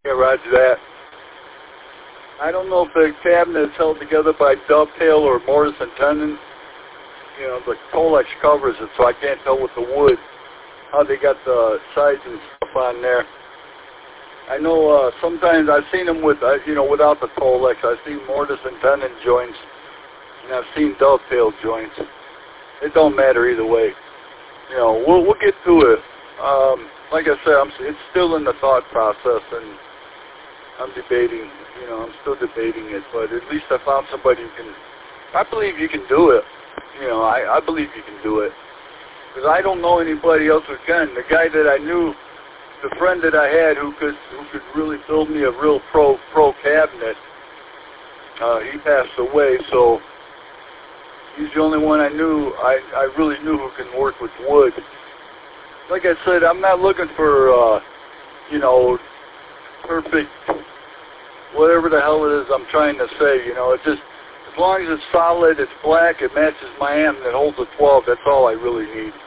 Yeah, roger that. I don't know if the cabinet is held together by dovetail or mortise and tenon. You know, the Tolex covers it, so I can't tell with the wood how they got the sides and stuff on there. I know sometimes I've seen them with, you know, without the Tolex. I've seen mortise and tenon joints, and I've seen dovetail joints. It don't matter either way. You know, we'll get to it. Like I said, it's still in the thought process, and I'm debating. You know, I'm still debating it, but at least I found somebody who can. I believe you can do it. You know, I believe you can do it, because I don't know anybody else who can. The guy that I knew, the friend that I had who could really build me a real pro cabinet, he passed away. So he's the only one I knew. I really knew who can work with wood. Like I said, I'm not looking for you know, perfect, whatever the hell it is I'm trying to say. You know, it just, as long as it's solid, it's black, it matches my amp, and it holds a 12. That's all I really need.